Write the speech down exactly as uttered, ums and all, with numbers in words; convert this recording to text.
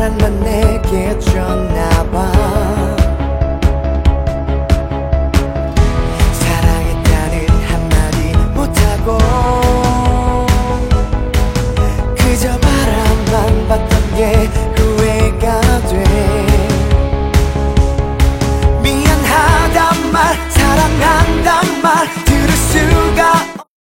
사랑만 내게 줬나봐. 사랑했다는 한마디 못하고 그저 바라만 봤던 게